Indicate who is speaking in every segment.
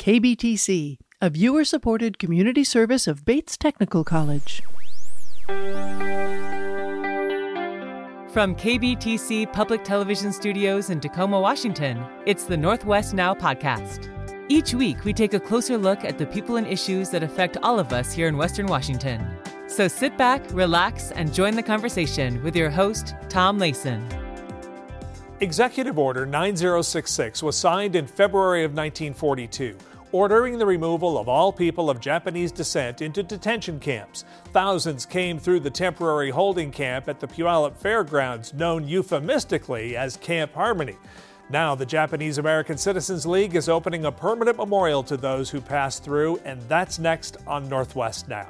Speaker 1: KBTC, a viewer-supported community service of Bates Technical College.
Speaker 2: From KBTC Public Television Studios in Tacoma, Washington, it's the Northwest Now podcast. Each week, we take a closer look at the people and issues that affect all of us here in Western Washington. So sit back, relax, and join the conversation with your host, Tom Layson.
Speaker 3: Executive Order 9066 was signed in February of 1942, ordering the removal of all people of Japanese descent into detention camps. Thousands came through the temporary holding camp at the Puyallup Fairgrounds, known euphemistically as Camp Harmony. Now, the Japanese American Citizens League is opening a permanent memorial to those who passed through, and that's next on Northwest Now.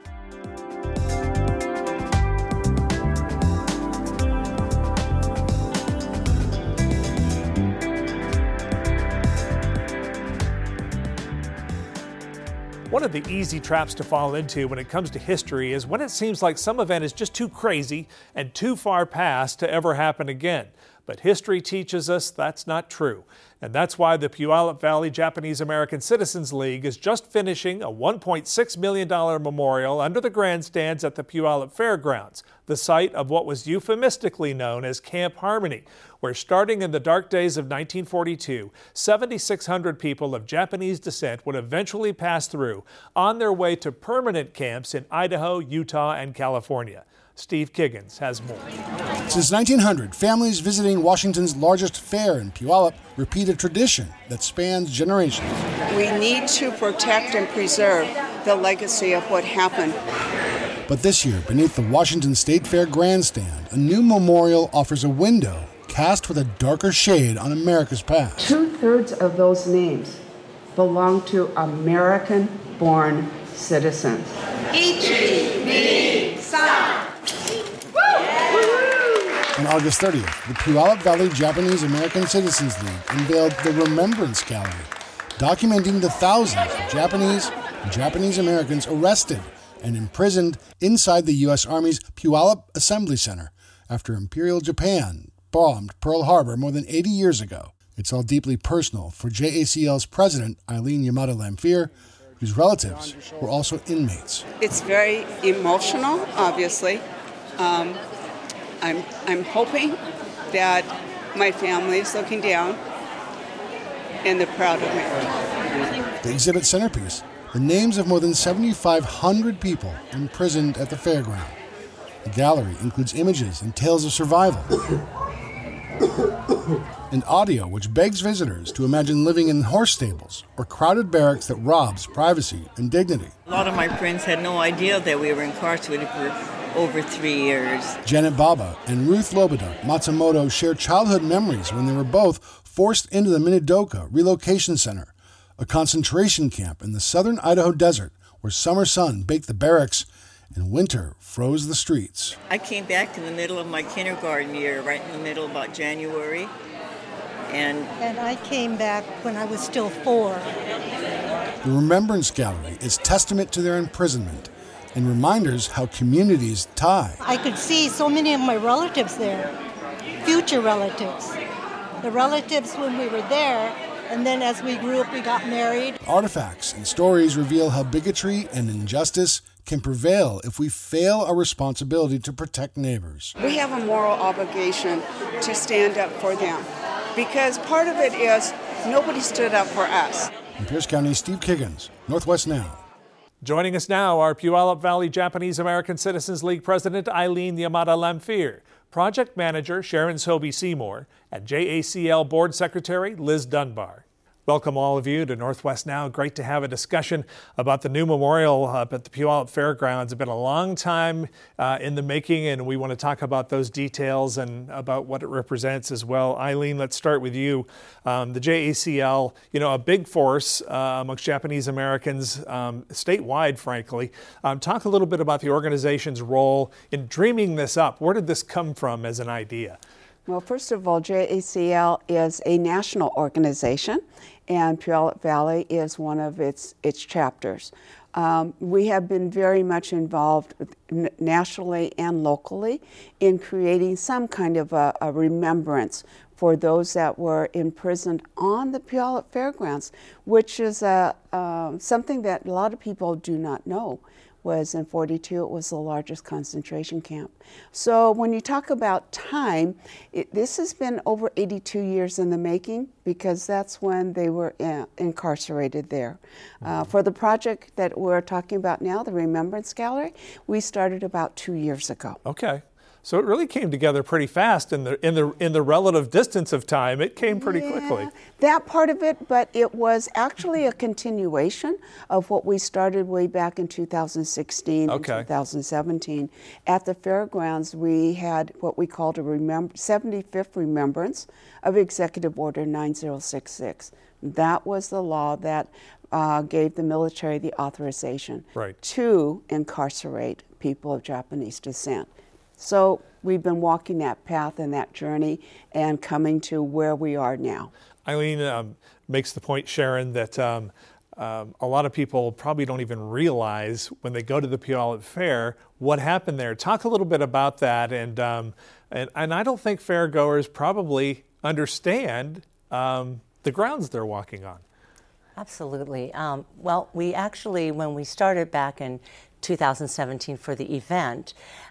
Speaker 3: One of the easy traps to fall into when it comes to history is when it seems like some event is just too crazy and too far past to ever happen again. But history teaches us that's not true. And that's why the Puyallup Valley Japanese American Citizens League is just finishing a $1.6 million memorial under the grandstands at the Puyallup Fairgrounds, the site of what was euphemistically known as Camp Harmony, where starting in the dark days of 1942, 7,600 people of Japanese descent would eventually pass through on their way to permanent camps in Idaho, Utah, and California. Steve Kiggins has more.
Speaker 4: Since 1900, families visiting Washington's largest fair in Puyallup repeat a tradition that spans generations.
Speaker 5: We need to protect and preserve the legacy of what happened.
Speaker 4: But this year, beneath the Washington State Fair grandstand, a new memorial offers a window cast with a darker shade on America's past.
Speaker 5: 2/3 of those names belong to American-born citizens. Ichi, ni, san.
Speaker 4: On August 30th, the Puyallup Valley Japanese American Citizens League unveiled the Remembrance Gallery, documenting the thousands of Japanese and Japanese Americans arrested and imprisoned inside the U.S. Army's Puyallup Assembly Center after Imperial Japan bombed Pearl Harbor more than 80 years ago. It's all deeply personal for JACL's president, Eileen Yamada Lamphere, whose relatives were also inmates.
Speaker 5: It's very emotional, obviously. I'm hoping that my family is looking down and they're proud of me.
Speaker 4: The exhibit centerpiece, the names of more than 7,500 people imprisoned at the fairground. The gallery includes images and tales of survival and audio which begs visitors to imagine living in horse stables or crowded barracks that robs privacy and dignity.
Speaker 6: A lot of my friends had no idea that we were incarcerated for over 3 years.
Speaker 4: Janet Baba and Ruth Lobeda Matsumoto share childhood memories when they were both forced into the Minidoka Relocation Center, a concentration camp in the southern Idaho desert where summer sun baked the barracks and winter froze the streets.
Speaker 6: I came back in the middle of my kindergarten year, right in the middle, about January. And
Speaker 7: I came back when I was still 4.
Speaker 4: The Remembrance Gallery is testament to their imprisonment and reminders how communities tie.
Speaker 7: I could see so many of my relatives there, future relatives. The relatives when we were there, and then as we grew up, we got married.
Speaker 4: Artifacts and stories reveal how bigotry and injustice can prevail if we fail our responsibility to protect neighbors.
Speaker 5: We have a moral obligation to stand up for them because part of it is nobody stood up for us.
Speaker 4: In Pierce County, Steve Kiggins, Northwest Now.
Speaker 3: Joining us now are Puyallup Valley Japanese American Citizens League President Eileen Yamada Lamphere, Project Manager Sharon Sobey Seymour, and JACL Board Secretary Liz Dunbar. Welcome all of you to Northwest Now. Great to have a discussion about the new memorial up at the Puyallup Fairgrounds. It's been a long time in the making, and we want to talk about those details and about what it represents as well. Eileen, let's start with you. The JACL, a big force amongst Japanese Americans statewide, frankly. Talk a little bit about the organization's role in dreaming this up. Where did this come from as an idea?
Speaker 5: Well, first of all, JACL is a national organization, and Puyallup Valley is one of its chapters. We have been very much involved nationally and locally in creating some kind of a remembrance for those that were imprisoned on the Puyallup Fairgrounds, which is something that a lot of people do not know. Was in 42, it was the largest concentration camp. So when you talk about time, this has been over 82 years in the making, because that's when they were incarcerated there. For the project that we're talking about now, the Remembrance Gallery, we started about 2 years ago.
Speaker 3: Okay. So it really came together pretty fast in the relative distance of time. It came pretty quickly.
Speaker 5: That part of it, but it was actually a continuation of what we started way back in 2016 and 2017. At the fairgrounds, we had what we called a 75th remembrance of Executive Order 9066. That was the law that gave the military the authorization to incarcerate people of Japanese descent. So we've been walking that path and that journey and coming to where we are now.
Speaker 3: Eileen makes the point, Sharon, that a lot of people probably don't even realize when they go to the Puyallup Fair what happened there. Talk a little bit about that, and I don't think fairgoers probably understand the grounds they're walking on.
Speaker 8: Absolutely. Well, we actually, when we started back in 2017 for the event,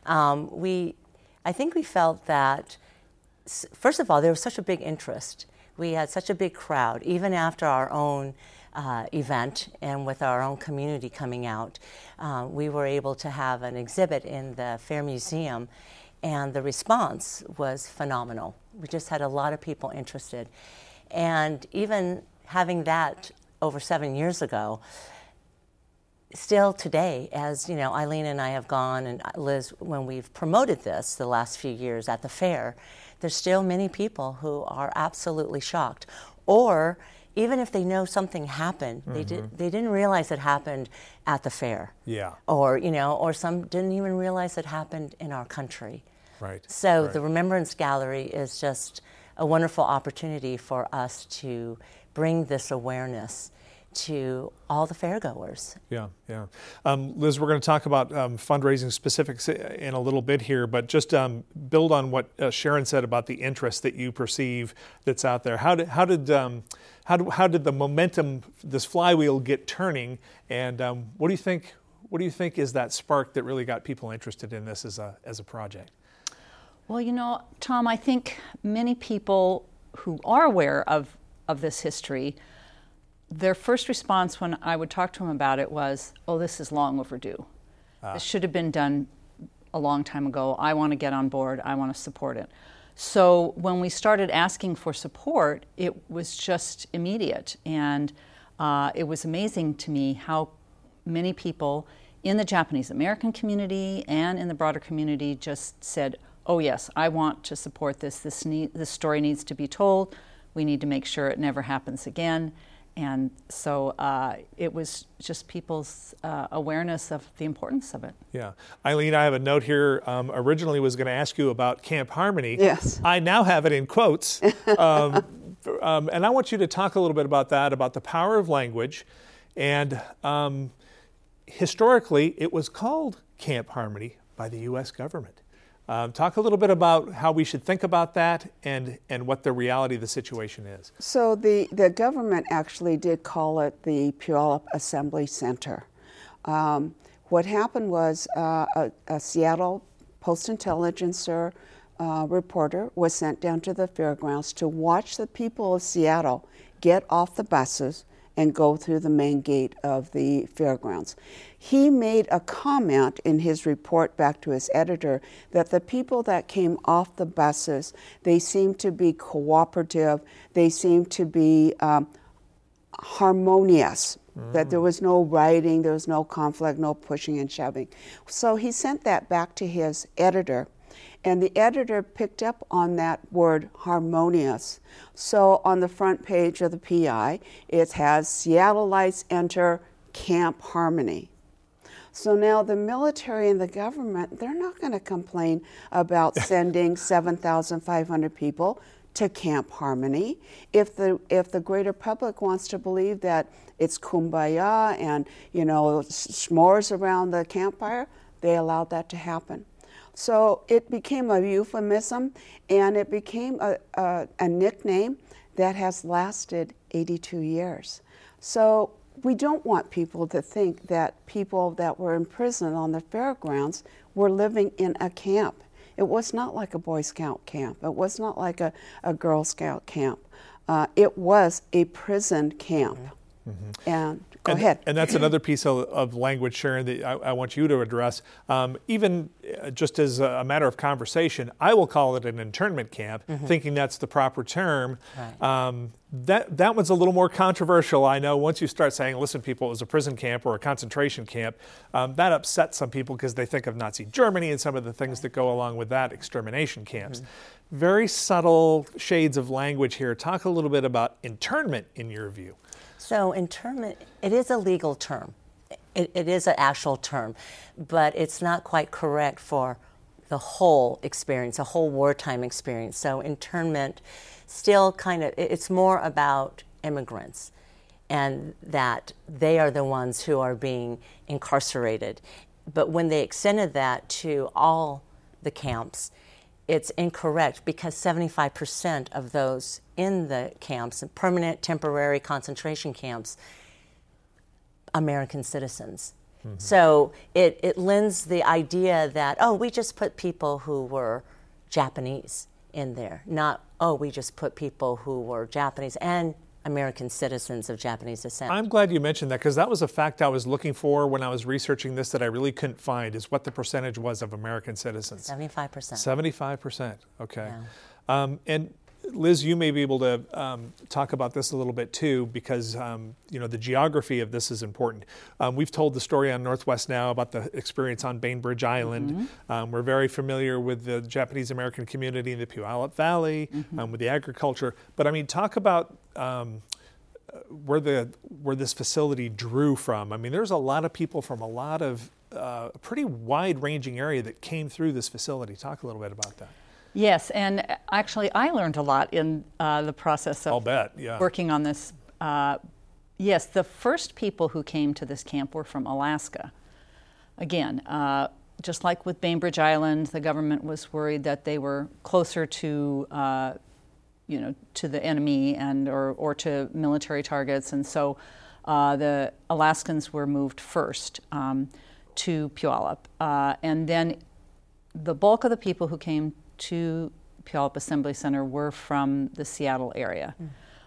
Speaker 8: I think we felt that, first of all, there was such a big interest. We had such a big crowd, even after our own event and with our own community coming out. We were able to have an exhibit in the Fair Museum, and the response was phenomenal. We just had a lot of people interested. And even having that over 7 years ago, still today, as you know, Eileen and I have gone, and Liz, when we've promoted this the last few years at the fair, there's still many people who are absolutely shocked. Or even if they know something happened, they didn't realize it happened at the fair. Yeah. Or, you know, or some didn't even realize it happened in our country. Right. So the Remembrance Gallery is just a wonderful opportunity for us to bring this awareness to all the fairgoers. Yeah, yeah. Liz, we're going to talk about fundraising specifics in a little bit here, but just build on what Sharon said about the interest that you perceive that's out there. How did the momentum, this flywheel, get turning? And what do you think? What do you think is that spark that really got people interested in this as a project?
Speaker 9: Well, you know, Tom, I think many people who are aware of this history, their first response when I would talk to them about it was, oh, this is long overdue. This should have been done a long time ago. I want to get on board. I want to support it. So when we started asking for support, it was just immediate. And it was amazing to me how many people in the Japanese American community and in the broader community just said, oh yes, I want to support this. This story needs to be told. We need to make sure it never happens again. And so it was just people's awareness of the importance of it. Yeah. Eileen, I have a note here. Originally was going to ask you about Camp Harmony. Yes. I now have it in quotes. And I want you to talk a little bit about that, about the power of language. And historically, it was called Camp Harmony by the U.S. government. Talk a little bit about how we should think about that and what the reality of the situation is. So the government actually did call it the Puyallup Assembly Center. What happened was a Seattle Post-Intelligencer reporter was sent down to the fairgrounds to watch the people of Seattle get off the buses and go through the main gate of the fairgrounds. He made a comment in his report back to his editor that the people that came off the buses, they seemed to be cooperative, they seemed to be harmonious, that there was no rioting, there was no conflict, no pushing and shoving. So he sent that back to his editor, and the editor picked up on that word harmonious. So on the front page of the PI, it has Seattleites enter Camp Harmony. So now the military and the government, they're not going to complain about sending 7,500 people to Camp Harmony. If the greater public wants to believe that it's kumbaya and, you know, s'mores around the campfire, they allowed that to happen.
Speaker 5: So it became a euphemism, and it became a nickname that has lasted 82 years. So we don't want people to think that people that were imprisoned on the fairgrounds were living in a camp. It was not like a Boy Scout camp. It was not like a Girl Scout camp. It was a prison camp. Mm-hmm. And go ahead.
Speaker 3: And that's another piece of language, Sharon, that I want you to address. Even just as a matter of conversation, I will call it an internment camp, thinking that's the proper term. Right. That one's a little more controversial. I know once you start saying, listen, people, it was a prison camp or a concentration camp, that upsets some people because they think of Nazi Germany and some of the things that go along with that, extermination camps. Very subtle shades of language here. Talk a little bit about internment in your view.
Speaker 8: So internment, it is a legal term. It is an actual term, but it's not quite correct for the whole experience, a whole wartime experience. So internment still it's more about immigrants and that they are the ones who are being incarcerated. But when they extended that to all the camps, it's incorrect because 75% of those in the camps, permanent, temporary concentration camps, American citizens. Mm-hmm. So it lends the idea that, we just put people who were Japanese in there, not, we just put people who were Japanese and American citizens of Japanese descent.
Speaker 3: I'm glad you mentioned that because that was a fact I was looking for when I was researching this that I really couldn't find, is what the percentage was of American citizens.
Speaker 8: 75%.
Speaker 3: 75%, okay.
Speaker 8: Yeah.
Speaker 3: And Liz, you may be able to talk about this a little bit too, because the geography of this is important. We've told the story on Northwest Now about the experience on Bainbridge Island. Mm-hmm. We're very familiar with the Japanese American community in the Puyallup Valley, with the agriculture. But I mean, talk about where this facility drew from. I mean, there's a lot of people from a lot of a pretty wide-ranging area that came through this facility. Talk a little bit about that.
Speaker 9: Yes, and actually I learned a lot in the process of working on this. Yes, the first people who came to this camp were from Alaska. Again, just like with Bainbridge Island, the government was worried that they were closer to to the enemy and or to military targets, and so the Alaskans were moved first to Puyallup, and then the bulk of the people who came to Puyallup Assembly Center were from the Seattle area.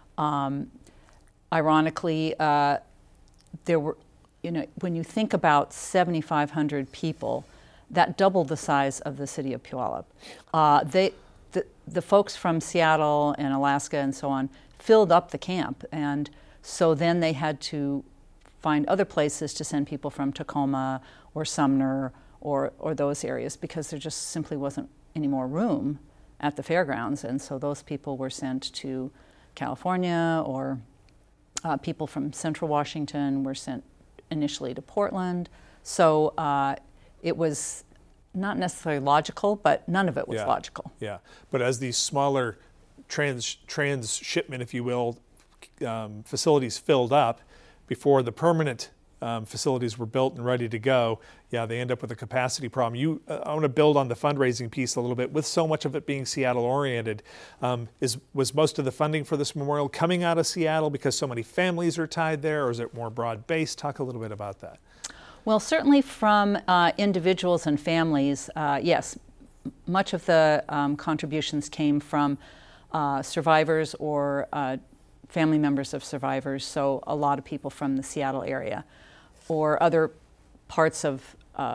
Speaker 9: Ironically, there were, when you think about 7,500 people, that doubled the size of the city of Puyallup. The folks from Seattle and Alaska and so on filled up the camp, and so then they had to find other places to send people from Tacoma or Sumner or those areas because there just simply wasn't any more room at the fairgrounds, and so those people were sent to California, or people from Central Washington were sent initially to Portland. So it was not necessarily logical, but none of it was logical.
Speaker 3: Yeah, but as these smaller transshipment, if you will, facilities filled up before the permanent facilities were built and ready to go, they end up with a capacity problem. I want to build on the fundraising piece a little bit. With so much of it being Seattle-oriented, was most of the funding for this memorial coming out of Seattle because so many families are tied there, or is it more broad-based? Talk a little bit about that.
Speaker 9: Well, certainly from individuals and families, yes. Much of the contributions came from survivors or family members of survivors, so a lot of people from the Seattle area or other parts of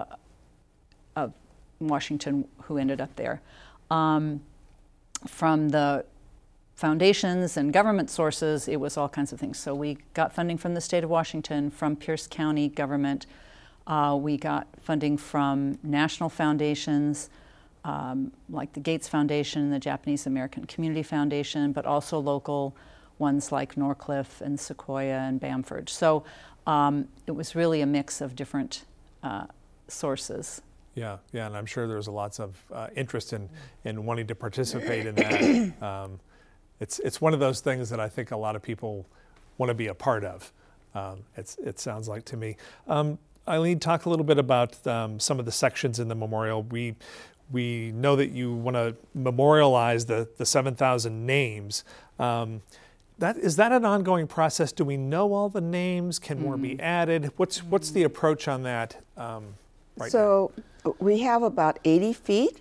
Speaker 9: Washington who ended up there. From the foundations and government sources, it was all kinds of things. So we got funding from the state of Washington, from Pierce County government. We got funding from national foundations, like the Gates Foundation, the Japanese American Community Foundation, but also local ones like Norcliffe and Sequoia and Bamford. So it was really a mix of different sources.
Speaker 3: Yeah, and I'm sure there's lots of interest in wanting to participate in that. It's one of those things that I think a lot of people want to be a part of. It sounds like to me. Eileen, talk a little bit about some of the sections in the memorial. we know that you want to memorialize the 7,000 names. Is that an ongoing process? Do we know all the names? Can more be added? What's the approach on that right now?
Speaker 5: We have about 80 feet,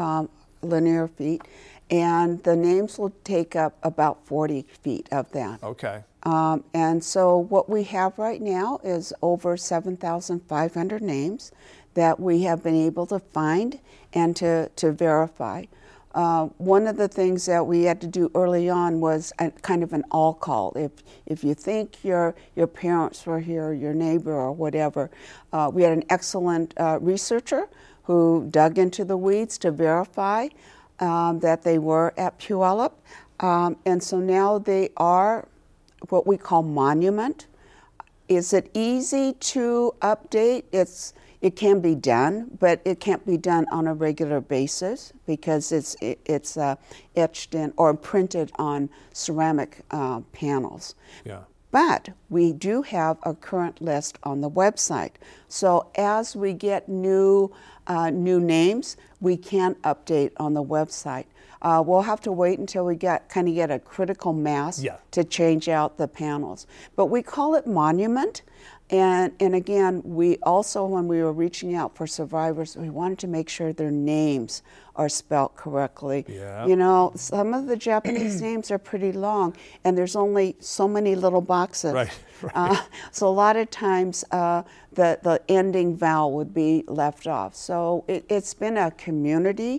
Speaker 5: linear feet, and the names will take up about 40 feet of that.
Speaker 3: Okay.
Speaker 5: And so what we have right now is over 7,500 names that we have been able to find and to verify. One of the things that we had to do early on was kind of an all call. If you think your parents were here, your neighbor or whatever, we had an excellent researcher who dug into the weeds to verify that they were at Puyallup. And so now they are what we call monument. Is it easy to update? It can be done, but it can't be done on a regular basis because it's etched in or printed on ceramic panels.
Speaker 3: Yeah.
Speaker 5: But we do have a current list on the website. So as we get new names, we can update on the website. We'll have to wait until we get a critical mass to change out the panels. But we call it monument. And again, we also, when we were reaching out for survivors, we wanted to make sure their names are spelt correctly.
Speaker 3: Yeah.
Speaker 5: You know, some of the Japanese names are pretty long, and there's only so many little boxes.
Speaker 3: Right.
Speaker 5: So a lot of times the ending vowel would be left off. So it's been a community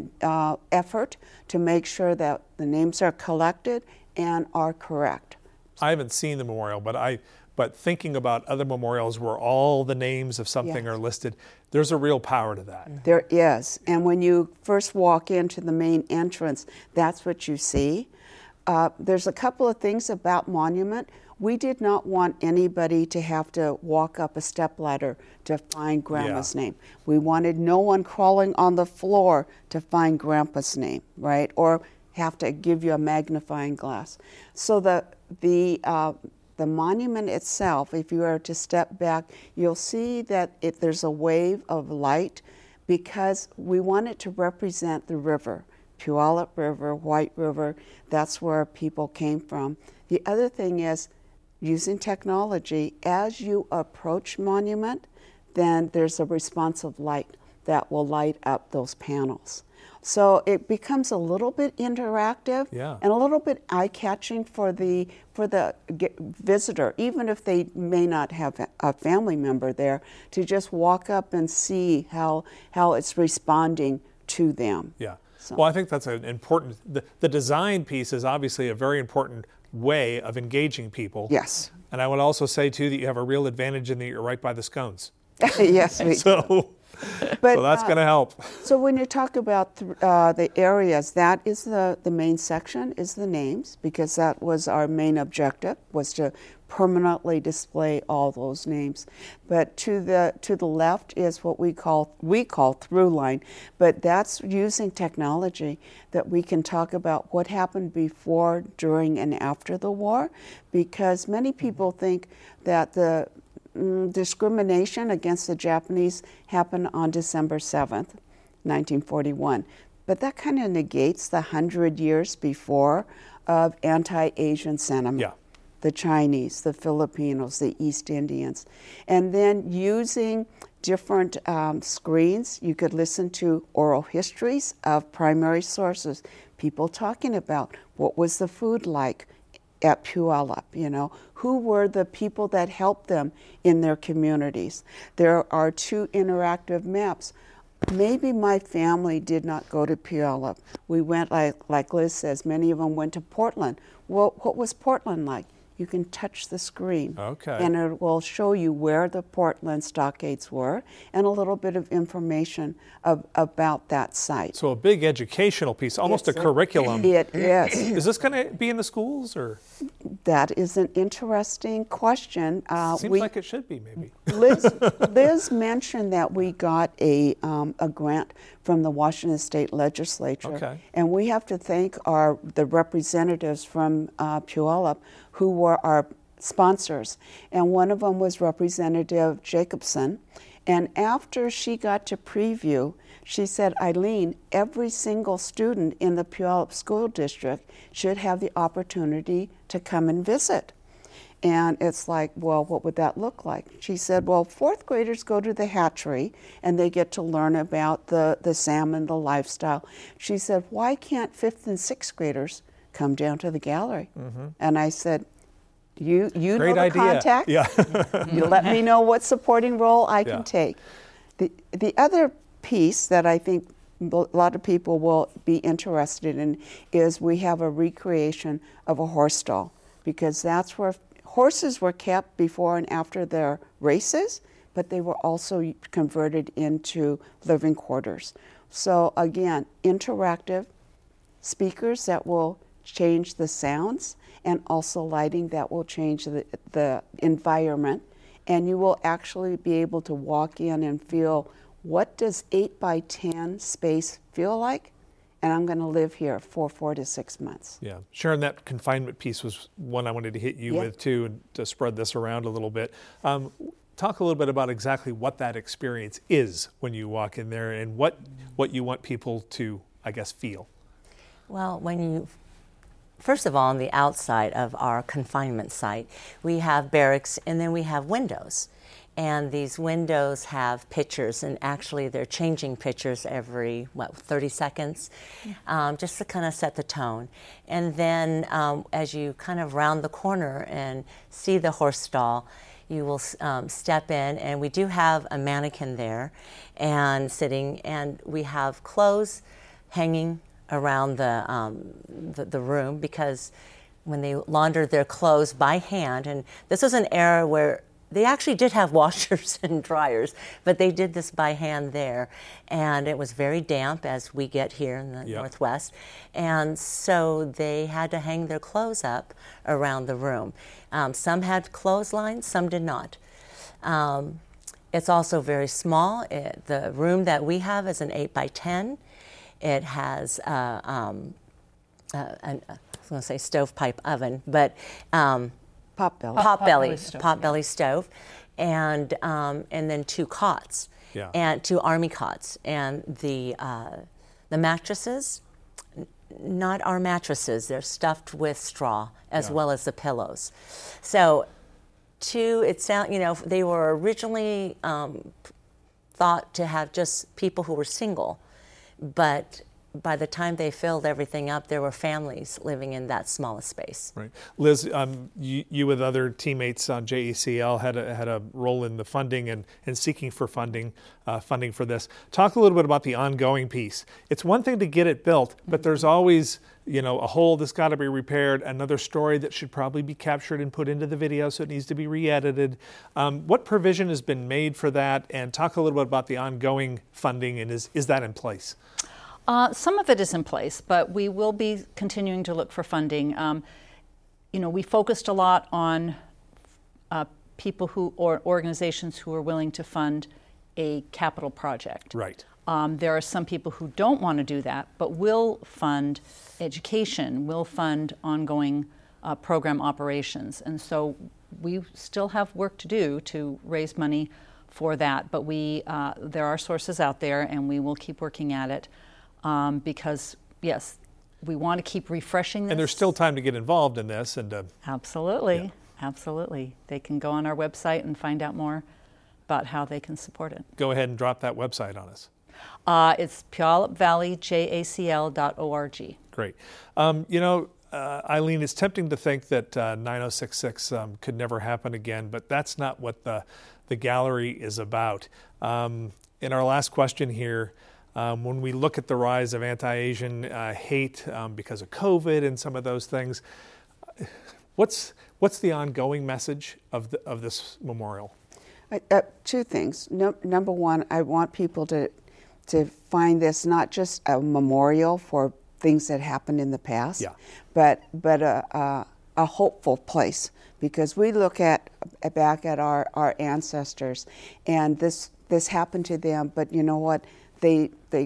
Speaker 5: effort to make sure that the names are collected and are correct.
Speaker 3: I haven't seen the memorial, but thinking about other memorials where all the names of something are listed, there's a real power to that.
Speaker 5: There is. And when you first walk into the main entrance, that's what you see. There's a couple of things about Monument. We did not want anybody to have to walk up a stepladder to find Grandma's name. We wanted no one crawling on the floor to find Grandpa's name, right? Or have to give you a magnifying glass. So the monument itself, if you were to step back, you'll see that there's a wave of light because we want it to represent the river, Puyallup River, White River. That's where people came from. The other thing is, using technology, as you approach Monument, then there's a responsive light that will light up those panels. So it becomes a little bit interactive and a little bit eye-catching for the visitor, even if they may not have a family member there, to just walk up and see how it's responding to them.
Speaker 3: Yeah. So. Well, I think that's an important. The design piece is obviously a very important way of engaging people.
Speaker 5: Yes.
Speaker 3: And I would also say too that you have a real advantage in that you're right by the scones.
Speaker 5: Yes, we do.
Speaker 3: So that's going to help.
Speaker 5: So when you talk about the areas, that is the main section, is the names, because that was our main objective, was to permanently display all those names. But to the left is what we call through line, but that's using technology that we can talk about what happened before, during, and after the war, because many people think that the discrimination against the Japanese happened on December 7th, 1941. But that kind of negates the 100 years before of anti-Asian sentiment.
Speaker 3: Yeah.
Speaker 5: The Chinese, the Filipinos, the East Indians. And then using different screens, you could listen to oral histories of primary sources, people talking about what was the food like at Puyallup, who were the people that helped them in their communities. There are 2 interactive maps. Maybe my family did not go to Puyallup. We went, like Liz says, many of them went to Portland. Well, what was Portland like? You can touch the screen, and it will show you where the Portland stockades were and a little bit of information about that site.
Speaker 3: So a big educational piece, almost a curriculum.
Speaker 5: It is.
Speaker 3: Is this going to be in the schools, or?
Speaker 5: That is an interesting question.
Speaker 3: Seems like it should be, maybe.
Speaker 5: Liz mentioned that we got a grant from the Washington State Legislature, and we have to thank the representatives from Puyallup who were our sponsors. And one of them was Representative Jacobson, And after she got to preview, she said, Eileen, every single student in the Puyallup School District should have the opportunity to come and visit. And it's like, well, what would that look like? She said, well, 4th graders go to the hatchery and they get to learn about the salmon, the lifestyle. She said, why can't 5th and 6th graders come down to the gallery? Mm-hmm. And I said, you know the idea. Contact.
Speaker 3: Yeah.
Speaker 5: You let me know what supporting role I can take. The other piece that I think a lot of people will be interested in is we have a recreation of a horse stall, because that's where horses were kept before and after their races, but they were also converted into living quarters. So again, interactive speakers that will change the sounds, and also lighting that will change the environment. And you will actually be able to walk in and feel, what does 8 by 10 space feel like? And I'm going to live here for 4 to 6 months.
Speaker 3: Yeah. Sharon, that confinement piece was one I wanted to hit you with too, and to spread this around a little bit. Talk a little bit about exactly what that experience is when you walk in there, and what you want people to, I guess, feel.
Speaker 8: Well, first of all, on the outside of our confinement site, we have barracks and then we have windows. And these windows have pictures, and actually they're changing pictures every, 30 seconds, just to kind of set the tone. And then as you kind of round the corner and see the horse stall, you will step in, and we do have a mannequin there and sitting, and we have clothes hanging around the room, because when they laundered their clothes by hand, and this was an era where they actually did have washers and dryers, but they did this by hand there. And it was very damp, as we get here in the Northwest. And so they had to hang their clothes up around the room. Some had clotheslines, some did not. It's also very small. The room that we have is an 8 by 10. It has I was going to say stovepipe oven, but Potbelly stove, and then 2 cots, and 2 army cots, and the mattresses, not our mattresses, they're stuffed with straw as well as the pillows. So, they were originally thought to have just people who were single, but by the time they filled everything up, there were families living in that smallest space.
Speaker 3: Right, Liz, you with other teammates on JACL had a role in the funding and seeking for funding for this. Talk a little bit about the ongoing piece. It's one thing to get it built, but there's always a hole that's got to be repaired, another story that should probably be captured and put into the video, so it needs to be re-edited. What provision has been made for that? And talk a little bit about the ongoing funding, and is that in place?
Speaker 9: Some of it is in place, but we will be continuing to look for funding. We focused a lot on people or organizations who are willing to fund a capital project.
Speaker 3: Right.
Speaker 9: There are some people who don't want to do that, but will fund education, will fund ongoing program operations. And so we still have work to do to raise money for that, but there are sources out there, and we will keep working at it. Because, yes, we want to keep refreshing this.
Speaker 3: And there's still time to get involved in this.
Speaker 9: Absolutely. They can go on our website and find out more about how they can support it.
Speaker 3: Go ahead and drop that website on us.
Speaker 9: It's PuyallupValleyJACL.org.
Speaker 3: Great. Eileen, it's tempting to think that 9066 could never happen again, but that's not what the gallery is about. In our last question here, when we look at the rise of anti-Asian hate because of COVID and some of those things, what's the ongoing message of this memorial?
Speaker 5: 2 things. Number one, I want people to find this not just a memorial for things that happened in the past, but a hopeful place, because we look back at our ancestors, and this happened to them, but you know what? They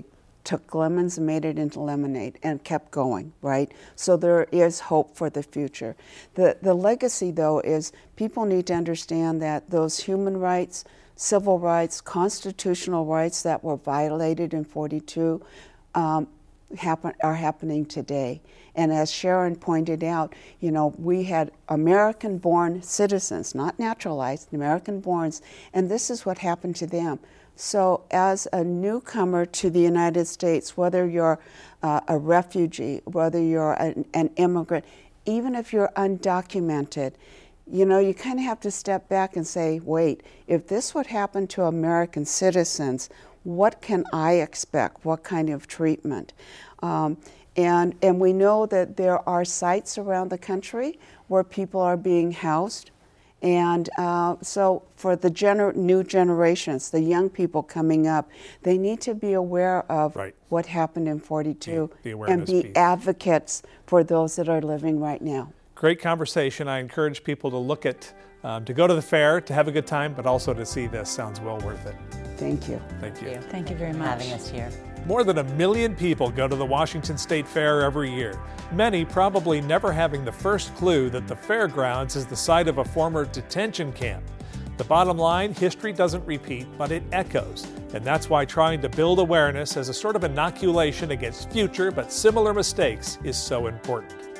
Speaker 5: took lemons and made it into lemonade and kept going, right? So there is hope for the future. The legacy, though, is people need to understand that those human rights, civil rights, constitutional rights that were violated in 42 are happening today. And as Sharon pointed out, you know, we had American-born citizens, not naturalized, American-borns, and this is what happened to them. So as a newcomer to the United States, whether you're a refugee, whether you're an immigrant, even if you're undocumented, you know, you kind of have to step back and say, wait, if this would happen to American citizens, what can I expect? What kind of treatment? And we know that there are sites around the country where people are being housed. And so for the new generations, the young people coming up, they need to be aware of what happened in 42 and be advocates for those that are living right now.
Speaker 3: Great conversation. I encourage people to look at, to go to the fair, to have a good time, but also to see this. Sounds well worth it.
Speaker 5: Thank you.
Speaker 3: Thank you.
Speaker 9: Thank you very much
Speaker 8: for having us here.
Speaker 3: More than 1 million people go to the Washington State Fair every year, many probably never having the first clue that the fairgrounds is the site of a former detention camp. The bottom line, history doesn't repeat, but it echoes, and that's why trying to build awareness as a sort of inoculation against future but similar mistakes is so important.